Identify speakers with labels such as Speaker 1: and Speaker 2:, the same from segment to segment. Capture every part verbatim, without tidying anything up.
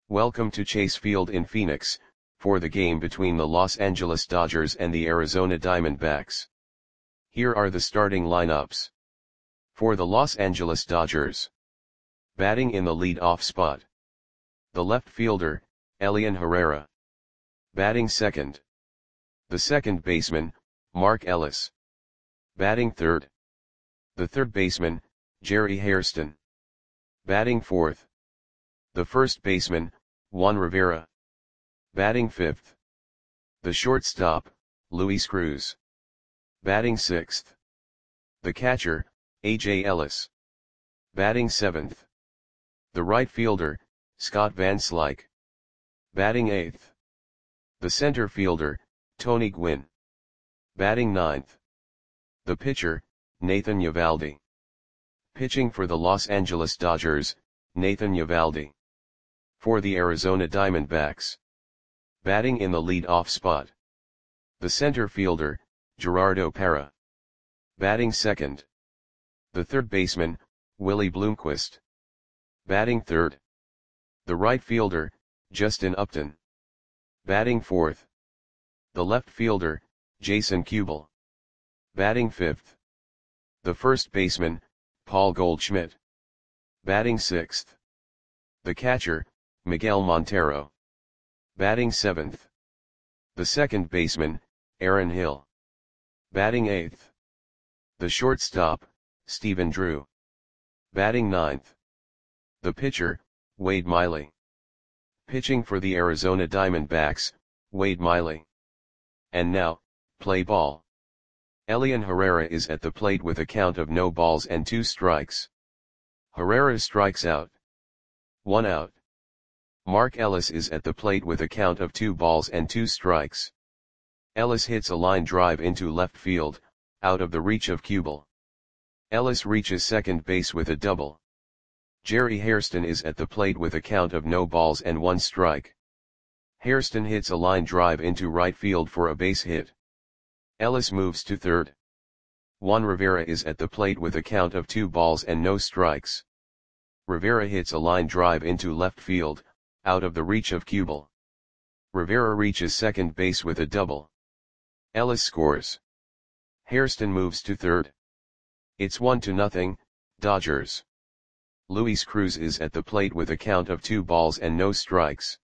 Speaker 1: Welcome to Chase Field in Phoenix, for the game between the Los Angeles Dodgers and the Arizona Diamondbacks. Here are the starting lineups. For the Los Angeles Dodgers. Batting in the lead-off spot. The left fielder, Elian Herrera. Batting second. The second baseman, Mark Ellis. Batting third. The third baseman, Jerry Hairston. Batting fourth. The first baseman, Juan Rivera. Batting fifth. The shortstop, Luis Cruz. Batting sixth. The catcher, A J Ellis. Batting seventh. The right fielder, Scott Van Slyke. Batting eighth. The center fielder, Tony Gwynn. Batting ninth. The pitcher, Nathan Eovaldi. Pitching for the Los Angeles Dodgers, Nathan Eovaldi. For the Arizona Diamondbacks. Batting in the lead-off spot. The center fielder, Gerardo Parra. Batting second. The third baseman, Willie Bloomquist. Batting third. The right fielder, Justin Upton. Batting fourth. The left fielder, Jason Kubel. Batting fifth. The first baseman, Paul Goldschmidt. Batting sixth. The catcher, Miguel Montero. Batting seventh. The second baseman, Aaron Hill. Batting eighth. The shortstop, Stephen Drew. Batting ninth. The pitcher, Wade Miley. Pitching for the Arizona Diamondbacks, Wade Miley. And now, play ball. Elian Herrera is at the plate with a count of no balls and two strikes. Herrera strikes out. One out. Mark Ellis is at the plate with a count of two balls and two strikes. Ellis hits a line drive into left field, out of the reach of Kubel. Ellis reaches second base with a double. Jerry Hairston is at the plate with a count of no balls and one strike. Hairston hits a line drive into right field for a base hit. Ellis moves to third. Juan Rivera is at the plate with a count of two balls and no strikes. Rivera hits a line drive into left field, out of the reach of Kubel. Rivera reaches second base with a double. Ellis scores. Hairston moves to third. It's one to nothing, Dodgers. Luis Cruz is at the plate with a count of two balls and no strikes.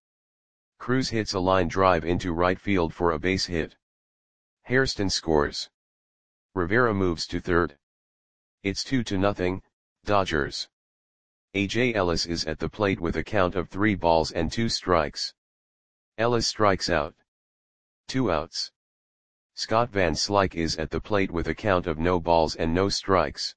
Speaker 1: Cruz hits a line drive into right field for a base hit. Hairston scores. Rivera moves to third. It's two to nothing, Dodgers. A J Ellis is at the plate with a count of three balls and two strikes. Ellis strikes out. Two outs. Scott Van Slyke is at the plate with a count of no balls and no strikes.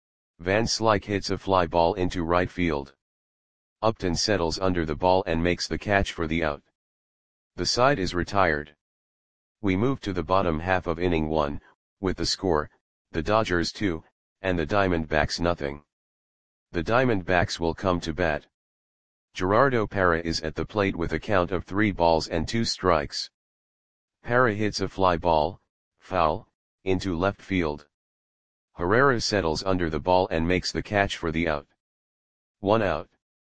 Speaker 1: Van Slyke hits a fly ball into right field. Upton settles under the ball and makes the catch for the out. The side is retired. We move to the bottom half of inning one, with the score, the Dodgers two, and the Diamondbacks nothing. The Diamondbacks will come to bat. Gerardo Parra is at the plate with a count of three balls and two strikes. Parra hits a fly ball, foul, into left field. Herrera settles under the ball and makes the catch for the out. One out.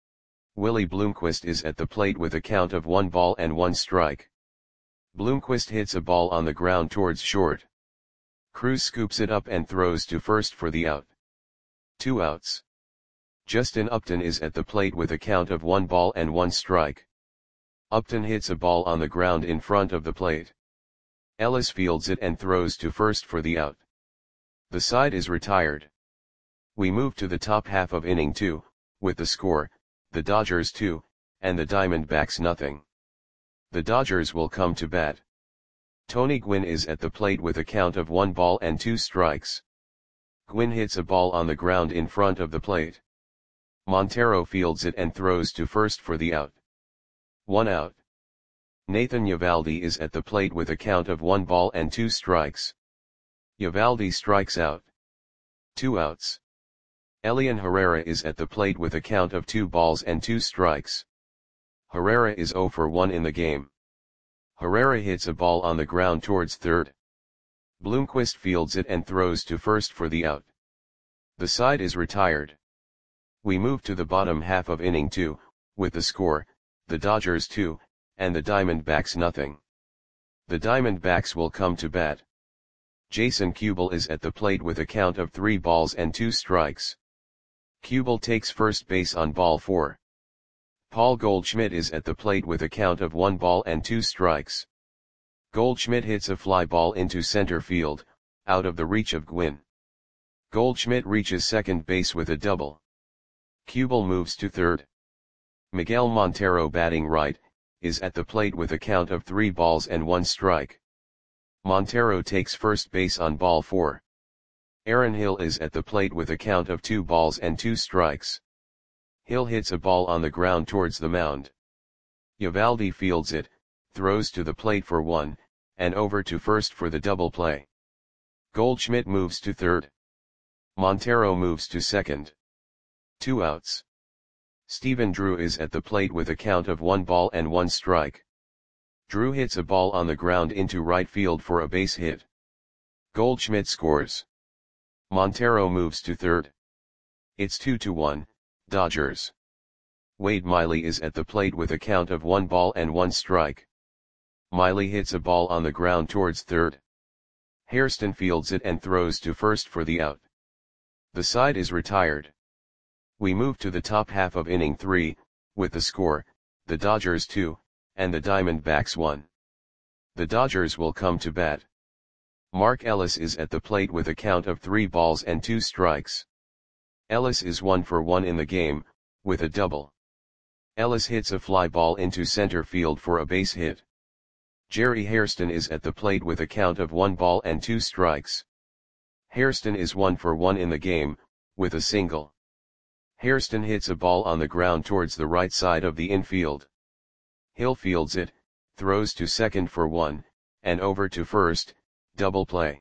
Speaker 1: Willie Bloomquist is at the plate with a count of one ball and one strike. Bloomquist hits a ball on the ground towards short. Cruz scoops it up and throws to first for the out. Two outs. Justin Upton is at the plate with a count of one ball and one strike. Upton hits a ball on the ground in front of the plate. Ellis fields it and throws to first for the out. The side is retired. We move to the top half of inning two, with the score, the Dodgers two, and the Diamondbacks nothing. The Dodgers will come to bat. Tony Gwynn is at the plate with a count of one ball and two strikes. Gwynn hits a ball on the ground in front of the plate. Montero fields it and throws to first for the out. One out. Nathan Eovaldi is at the plate with a count of one ball and two strikes. Eovaldi strikes out. Two outs. Elian Herrera is at the plate with a count of two balls and two strikes. Herrera is zero for one in the game. Herrera hits a ball on the ground towards third. Bloomquist fields it and throws to first for the out. The side is retired. We move to the bottom half of inning two, with the score, the Dodgers two, and the Diamondbacks nothing. The Diamondbacks will come to bat. Jason Kubel is at the plate with a count of three balls and two strikes. Kubel takes first base on ball four. Paul Goldschmidt is at the plate with a count of one ball and two strikes. Goldschmidt hits a fly ball into center field, out of the reach of Gwynn. Goldschmidt reaches second base with a double. Kubel moves to third. Miguel Montero, batting right, is at the plate with a count of three balls and one strike. Montero takes first base on ball four. Aaron Hill is at the plate with a count of two balls and two strikes. Hill hits a ball on the ground towards the mound. Eovaldi fields it, throws to the plate for one, and over to first for the double play. Goldschmidt moves to third. Montero moves to second. Two outs. Stephen Drew is at the plate with a count of one ball and one strike. Drew hits a ball on the ground into right field for a base hit. Goldschmidt scores. Montero moves to third. It's two to one, Dodgers. Wade Miley is at the plate with a count of one ball and one strike. Miley hits a ball on the ground towards third. Hairston fields it and throws to first for the out. The side is retired. We move to the top half of inning three, with the score, the Dodgers two, and the Diamondbacks one. The Dodgers will come to bat. Mark Ellis is at the plate with a count of three balls and two strikes. Ellis is one for one in the game, with a double. Ellis hits a fly ball into center field for a base hit. Jerry Hairston is at the plate with a count of one ball and two strikes. Hairston is one for one in the game, with a single. Hairston hits a ball on the ground towards the right side of the infield. Hill fields it, throws to second for one, and over to first, double play.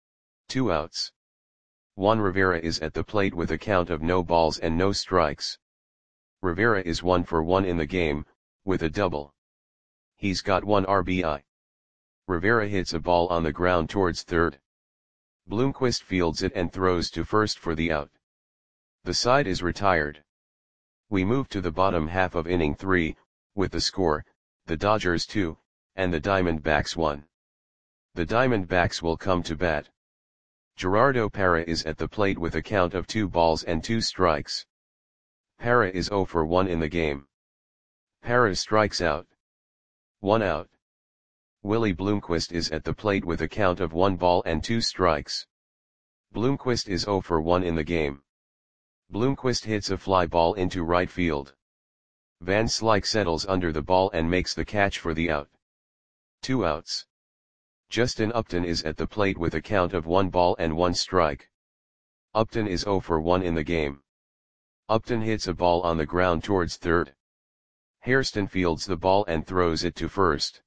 Speaker 1: Two outs. Juan Rivera is at the plate with a count of no balls and no strikes. Rivera is one for one in the game, with a double. He's got one R B I. Rivera hits a ball on the ground towards third. Bloomquist fields it and throws to first for the out. The side is retired. We move to the bottom half of inning three, with the score, the Dodgers two, and the Diamondbacks one. The Diamondbacks will come to bat. Gerardo Parra is at the plate with a count of two balls and two strikes. Parra is zero for one in the game. Parra strikes out. One out. Willie Bloomquist is at the plate with a count of one ball and two strikes. Bloomquist is zero for one in the game. Bloomquist hits a fly ball into right field. Van Slyke settles under the ball and makes the catch for the out. Two outs. Justin Upton is at the plate with a count of one ball and one strike. Upton is zero for one in the game. Upton hits a ball on the ground towards third. Hairston fields the ball and throws it to first.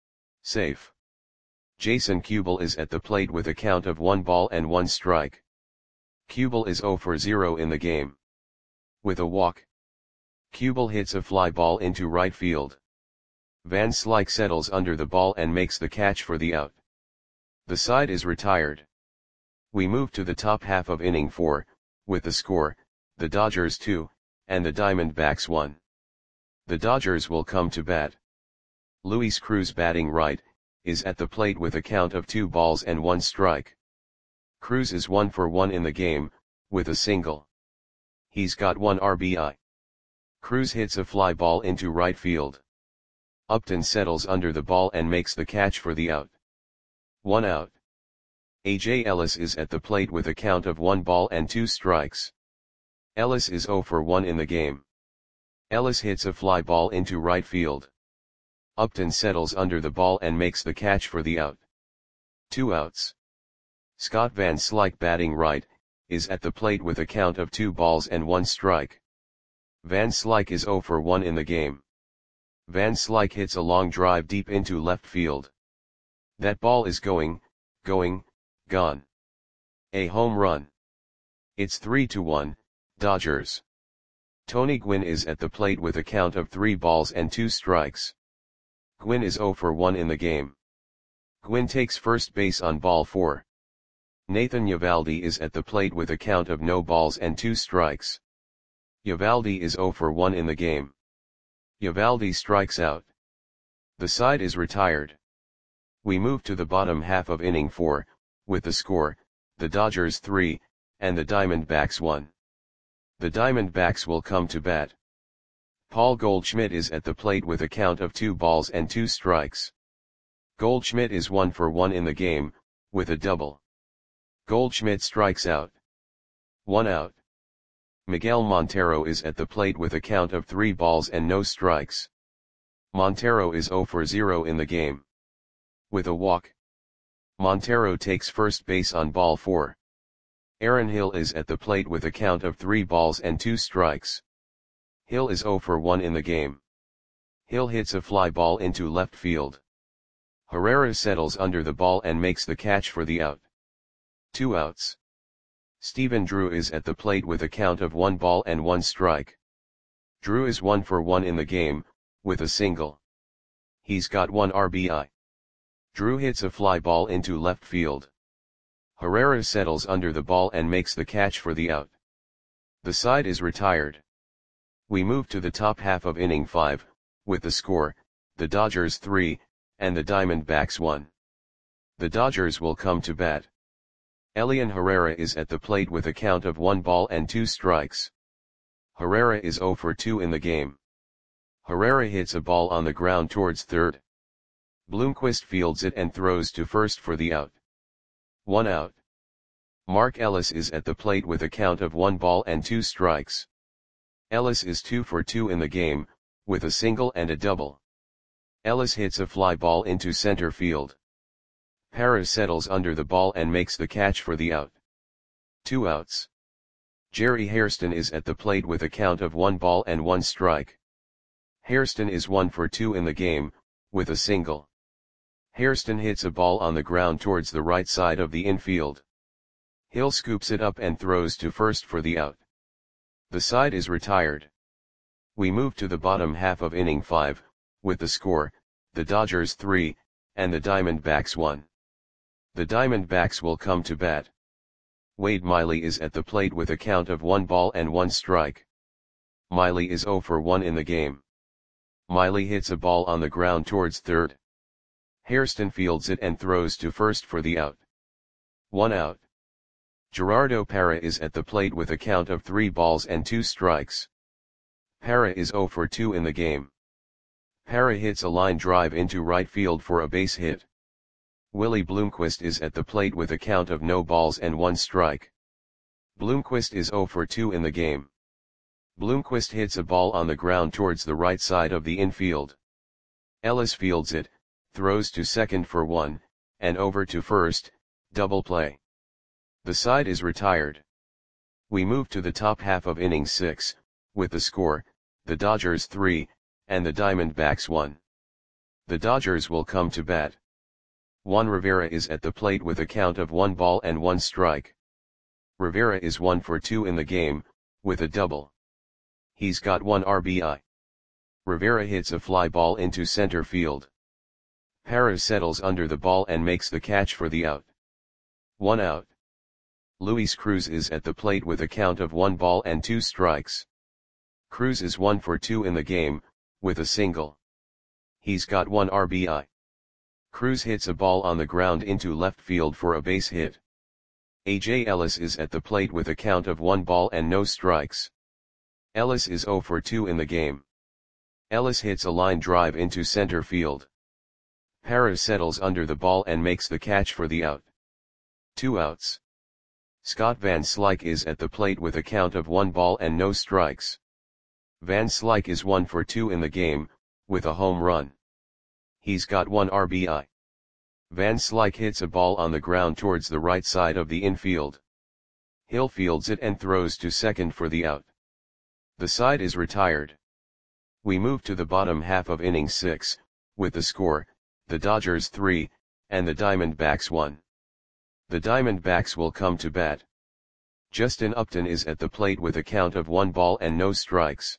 Speaker 1: Safe. Jason Kubel is at the plate with a count of one ball and one strike. Kubel is zero for zero in the game. With a walk. Kubel hits a fly ball into right field. Van Slyke settles under the ball and makes the catch for the out. The side is retired. We move to the top half of inning four, with the score, the Dodgers two, and the Diamondbacks one. The Dodgers will come to bat. Luis Cruz, batting right, is at the plate with a count of two balls and one strike. Cruz is one for one in the game, with a single. He's got one R B I. Cruz hits a fly ball into right field. Upton settles under the ball and makes the catch for the out. One out. A J Ellis is at the plate with a count of one ball and two strikes. Ellis is zero for one in the game. Ellis hits a fly ball into right field. Upton settles under the ball and makes the catch for the out. Two outs. Scott Van Slyke, batting right, is at the plate with a count of two balls and one strike. Van Slyke is zero for one in the game. Van Slyke hits a long drive deep into left field. That ball is going, going, gone. A home run. It's three to one, Dodgers. Tony Gwynn is at the plate with a count of three balls and two strikes. Gwynn is zero for one in the game. Gwynn takes first base on ball four. Nathan Eovaldi is at the plate with a count of no balls and two strikes. Eovaldi is zero for one in the game. Eovaldi strikes out. The side is retired. We move to the bottom half of inning four, with the score, the Dodgers three, and the Diamondbacks one. The Diamondbacks will come to bat. Paul Goldschmidt is at the plate with a count of two balls and two strikes. Goldschmidt is one for one in the game, with a double. Goldschmidt strikes out. One out. Miguel Montero is at the plate with a count of three balls and no strikes. Montero is zero for zero in the game. With a walk. Montero takes first base on ball four. Aaron Hill is at the plate with a count of three balls and two strikes. Hill is zero for one in the game. Hill hits a fly ball into left field. Herrera settles under the ball and makes the catch for the out. Two outs. Stephen Drew is at the plate with a count of one ball and one strike. Drew is one for one in the game, with a single. He's got one R B I. Drew hits a fly ball into left field. Herrera settles under the ball and makes the catch for the out. The side is retired. We move to the top half of inning five, with the score, the Dodgers three, and the Diamondbacks one. The Dodgers will come to bat. Elian Herrera is at the plate with a count of one ball and two strikes. Herrera is zero for two in the game. Herrera hits a ball on the ground towards third. Bloomquist fields it and throws to first for the out. One out. Mark Ellis is at the plate with a count of one ball and two strikes. Ellis is two for two in the game, with a single and a double. Ellis hits a fly ball into center field. Parra settles under the ball and makes the catch for the out. Two outs. Jerry Hairston is at the plate with a count of one ball and one strike. Hairston is one for two in the game, with a single. Hairston hits a ball on the ground towards the right side of the infield. Hill scoops it up and throws to first for the out. The side is retired. We move to the bottom half of inning five, with the score, the Dodgers three, and the Diamondbacks one. The Diamondbacks will come to bat. Wade Miley is at the plate with a count of one ball and one strike. Miley is zero for one in the game. Miley hits a ball on the ground towards third. Hairston fields it and throws to first for the out. One out. Gerardo Parra is at the plate with a count of three balls and two strikes. Parra is zero for two in the game. Parra hits a line drive into right field for a base hit. Willie Bloomquist is at the plate with a count of no balls and one strike. Bloomquist is zero for two in the game. Bloomquist hits a ball on the ground towards the right side of the infield. Ellis fields it, throws to second for one, and over to first, double play. The side is retired. We move to the top half of inning six, with the score, the Dodgers three, and the Diamondbacks one. The Dodgers will come to bat. Juan Rivera is at the plate with a count of one ball and one strike. Rivera is one for two in the game, with a double. He's got one R B I. Rivera hits a fly ball into center field. Parra settles under the ball and makes the catch for the out. One out. Luis Cruz is at the plate with a count of one ball and two strikes. Cruz is one for two in the game, with a single. He's got one R B I. Cruz hits a ball on the ground into left field for a base hit. A J Ellis is at the plate with a count of one ball and no strikes. Ellis is zero for two in the game. Ellis hits a line drive into center field. Parra settles under the ball and makes the catch for the out. Two outs. Scott Van Slyke is at the plate with a count of one ball and no strikes. Van Slyke is one for two in the game, with a home run. He's got one R B I. Van Slyke hits a ball on the ground towards the right side of the infield. Hill fields it and throws to second for the out. The side is retired. We move to the bottom half of inning six, with the score, the Dodgers three, and the Diamondbacks one. The Diamondbacks will come to bat. Justin Upton is at the plate with a count of one ball and no strikes.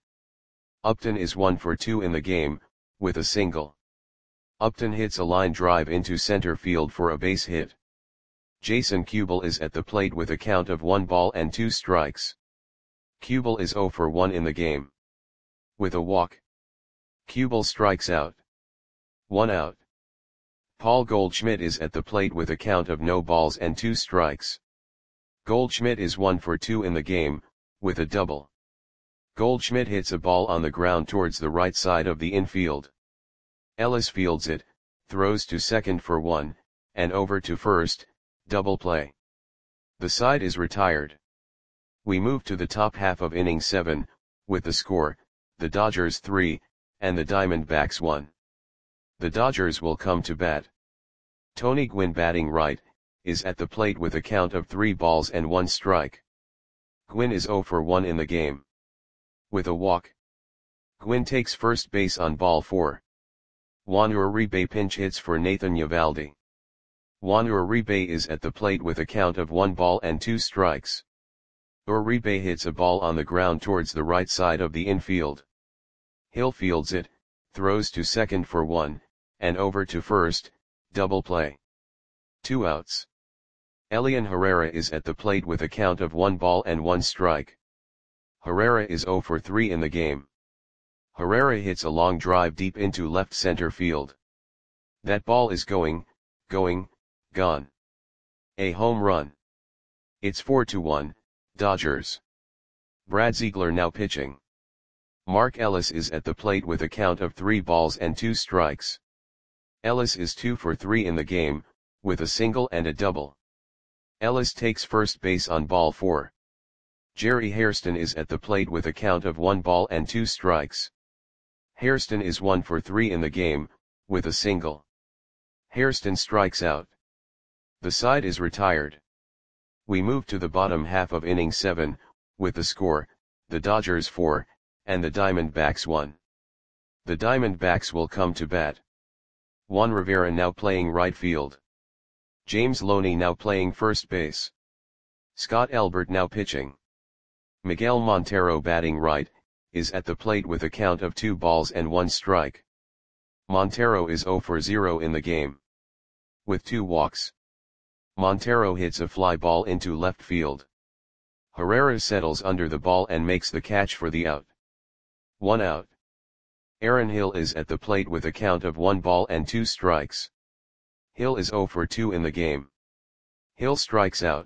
Speaker 1: Upton is one for two in the game, with a single. Upton hits a line drive into center field for a base hit. Jason Kubel is at the plate with a count of one ball and two strikes. Kubel is zero for one in the game. With a walk. Kubel strikes out. One out. Paul Goldschmidt is at the plate with a count of no balls and two strikes. Goldschmidt is one for two in the game, with a double. Goldschmidt hits a ball on the ground towards the right side of the infield. Ellis fields it, throws to second for one, and over to first, double play. The side is retired. We move to the top half of inning seven, with the score, the Dodgers three, and the Diamondbacks one. The Dodgers will come to bat. Tony Gwynn, batting right, is at the plate with a count of three balls and one strike. Gwynn is zero for one in the game. With a walk. Gwynn takes first base on ball four. Juan Uribe pinch hits for Nathan Eovaldi. Juan Uribe is at the plate with a count of one ball and two strikes. Uribe hits a ball on the ground towards the right side of the infield. Hill fields it, throws to second for one, and over to first, double play. Two outs. Elian Herrera is at the plate with a count of one ball and one strike. Herrera is zero for three in the game. Herrera hits a long drive deep into left center field. That ball is going, going, gone. A home run. It's four to one, Dodgers. Brad Ziegler now pitching. Mark Ellis is at the plate with a count of three balls and two strikes. Ellis is two for three in the game, with a single and a double. Ellis takes first base on ball four. Jerry Hairston is at the plate with a count of one ball and two strikes. Hairston is one for three in the game, with a single. Hairston strikes out. The side is retired. We move to the bottom half of inning seven, with the score, the Dodgers four, and the Diamondbacks one. The Diamondbacks will come to bat. Juan Rivera now playing right field. James Loney now playing first base. Scott Elbert now pitching. Miguel Montero, batting right, is at the plate with a count of two balls and one strike. Montero is zero for zero in the game. With two walks. Montero hits a fly ball into left field. Herrera settles under the ball and makes the catch for the out. One out. Aaron Hill is at the plate with a count of one ball and two strikes. Hill is zero for two in the game. Hill strikes out.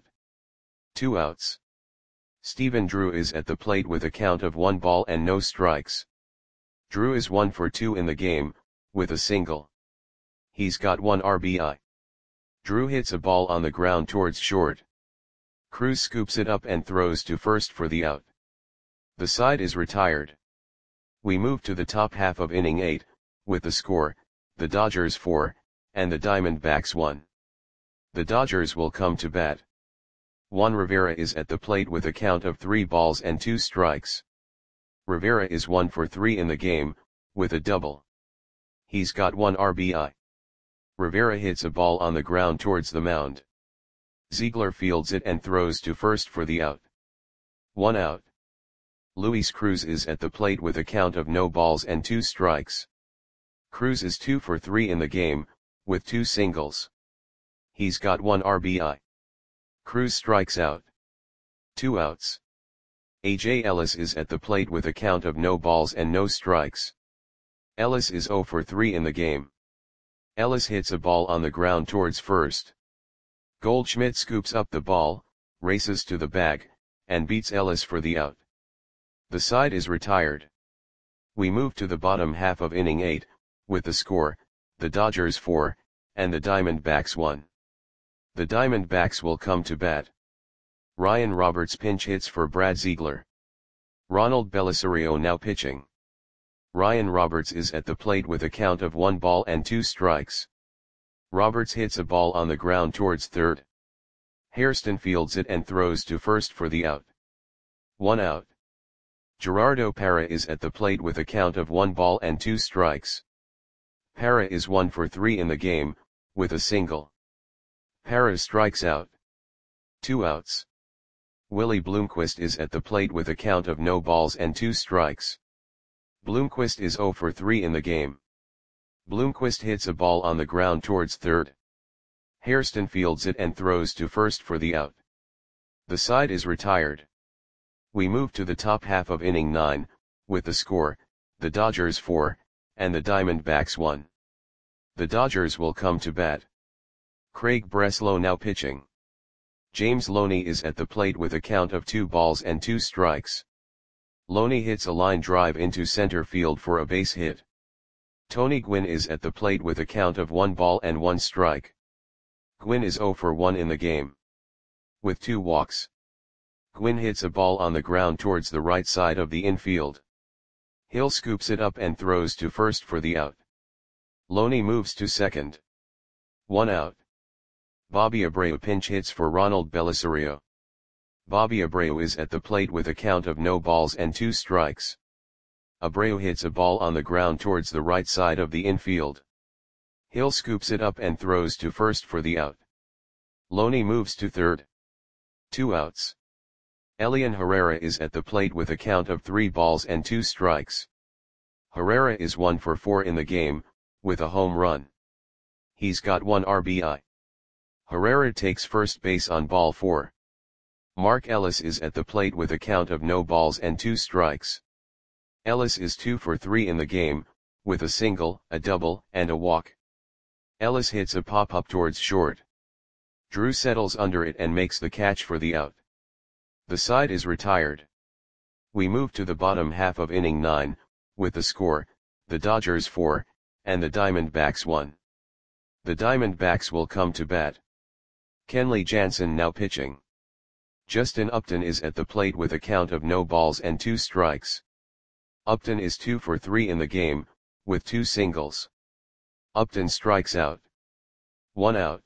Speaker 1: Two outs. Stephen Drew is at the plate with a count of one ball and no strikes. Drew is one for two in the game, with a single. He's got one R B I. Drew hits a ball on the ground towards short. Cruz scoops it up and throws to first for the out. The side is retired. We move to the top half of inning eight, with the score, the Dodgers four, and the Diamondbacks one. The Dodgers will come to bat. Juan Rivera is at the plate with a count of three balls and two strikes. Rivera is one for three in the game, with a double. He's got one R B I. Rivera hits a ball on the ground towards the mound. Ziegler fields it and throws to first for the out. One out. Luis Cruz is at the plate with a count of no balls and two strikes. Cruz is two for three in the game, with two singles. He's got one R B I. Cruz strikes out. Two outs. A J Ellis is at the plate with a count of no balls and no strikes. Ellis is zero for three in the game. Ellis hits a ball on the ground towards first. Goldschmidt scoops up the ball, races to the bag, and beats Ellis for the out. The side is retired. We move to the bottom half of inning eight, with the score, the Dodgers four, and the Diamondbacks one. The Diamondbacks will come to bat. Ryan Roberts pinch hits for Brad Ziegler. Ronald Belisario now pitching. Ryan Roberts is at the plate with a count of one ball and two strikes. Roberts hits a ball on the ground towards third. Hairston fields it and throws to first for the out. One out. Gerardo Parra is at the plate with a count of one ball and two strikes. Parra is one for three in the game, with a single. Parra strikes out. Two outs. Willie Bloomquist is at the plate with a count of no balls and two strikes. Bloomquist is zero for three in the game. Bloomquist hits a ball on the ground towards third. Hairston fields it and throws to first for the out. The side is retired. We move to the top half of inning nine, with the score, the Dodgers four, and the Diamondbacks one. The Dodgers will come to bat. Craig Breslow now pitching. James Loney is at the plate with a count of two balls and two strikes. Loney hits a line drive into center field for a base hit. Tony Gwynn is at the plate with a count of one ball and one strike. Gwynn is zero for one in the game, with two walks. Gwynn hits a ball on the ground towards the right side of the infield. Hill scoops it up and throws to first for the out. Loney moves to second. One out. Bobby Abreu pinch hits for Ronald Belisario. Bobby Abreu is at the plate with a count of no balls and two strikes. Abreu hits a ball on the ground towards the right side of the infield. Hill scoops it up and throws to first for the out. Loney moves to third. Two outs. Elian Herrera is at the plate with a count of three balls and two strikes. Herrera is one for four in the game, with a home run. He's got one R B I. Herrera takes first base on ball four. Mark Ellis is at the plate with a count of no balls and two strikes. Ellis is two for three in the game, with a single, a double, and a walk. Ellis hits a pop-up towards short. Drew settles under it and makes the catch for the out. The side is retired. We move to the bottom half of inning nine, with the score, the Dodgers four, and the Diamondbacks one. The Diamondbacks will come to bat. Kenley Jansen now pitching. Justin Upton is at the plate with a count of no balls and two strikes. Upton is two for three in the game, with two singles. Upton strikes out. One out.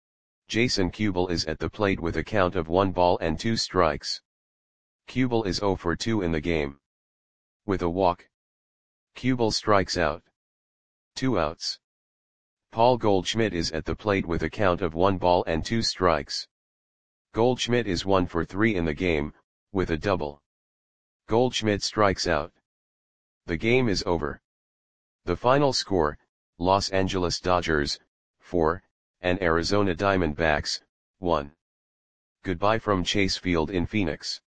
Speaker 1: Jason Kubel is at the plate with a count of one ball and two strikes. Kubel is zero for two in the game, with a walk. Kubel strikes out. Two outs. Paul Goldschmidt is at the plate with a count of one ball and two strikes. Goldschmidt is one for three in the game, with a double. Goldschmidt strikes out. The game is over. The final score, Los Angeles Dodgers, four, and Arizona Diamondbacks, one. Goodbye from Chase Field in Phoenix.